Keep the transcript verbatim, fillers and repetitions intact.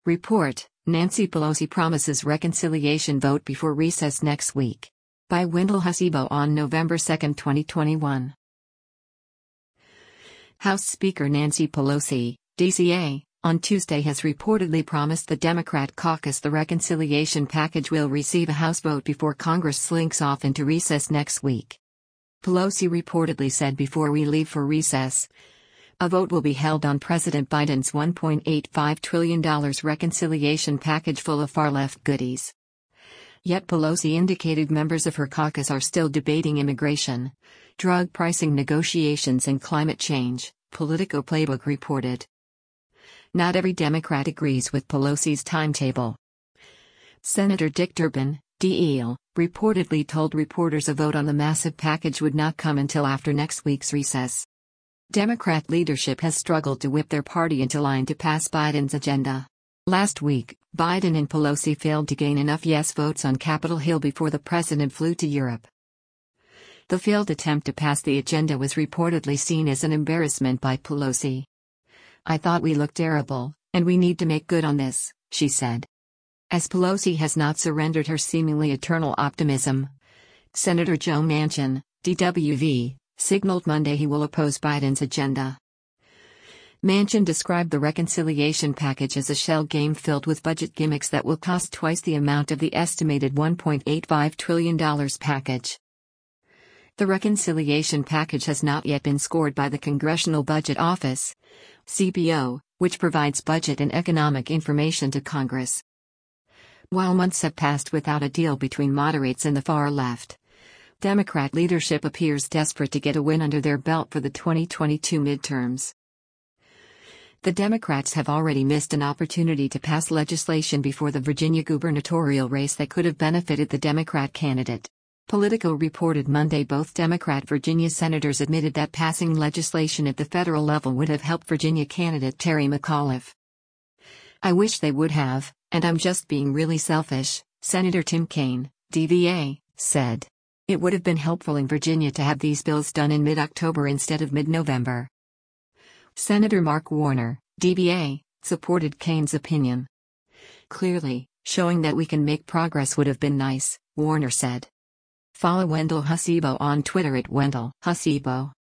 Report: Nancy Pelosi promises reconciliation vote before recess next week. By Wendell Husibo on November second, twenty twenty-one. House Speaker Nancy Pelosi, D C A, on Tuesday has reportedly promised the Democrat caucus the reconciliation package will receive a House vote before Congress slinks off into recess next week. Pelosi reportedly said, "Before we leave for recess, a vote will be held on President Biden's one point eight five trillion dollars reconciliation package full of far-left goodies." Yet Pelosi indicated members of her caucus are still debating immigration, drug pricing negotiations and climate change, Politico Playbook reported. Not every Democrat agrees with Pelosi's timetable. Senator Dick Durbin, D L, reportedly told reporters a vote on the massive package would not come until after next week's recess. Democrat leadership has struggled to whip their party into line to pass Biden's agenda. Last week, Biden and Pelosi failed to gain enough yes votes on Capitol Hill before the president flew to Europe. The failed attempt to pass the agenda was reportedly seen as an embarrassment by Pelosi. "I thought we looked terrible, and we need to make good on this," she said. As Pelosi has not surrendered her seemingly eternal optimism, Senator Joe Manchin, D W V, signaled Monday he will oppose Biden's agenda. Manchin described the reconciliation package as a shell game filled with budget gimmicks that will cost twice the amount of the estimated one point eight five trillion dollars package. The reconciliation package has not yet been scored by the Congressional Budget Office, C B O, which provides budget and economic information to Congress. While months have passed without a deal between moderates and the far left, Democrat leadership appears desperate to get a win under their belt for the twenty twenty-two midterms. The Democrats have already missed an opportunity to pass legislation before the Virginia gubernatorial race that could have benefited the Democrat candidate. Politico reported Monday both Democrat Virginia senators admitted that passing legislation at the federal level would have helped Virginia candidate Terry McAuliffe. "I wish they would have, and I'm just being really selfish," Senator Tim Kaine, D V A, said. "It would have been helpful in Virginia to have these bills done in mid-October instead of mid-November." Senator Mark Warner, D V A, supported Kaine's opinion. "Clearly, showing that we can make progress would have been nice," Warner said. Follow Wendell Husibo on Twitter at Wendell Husibo.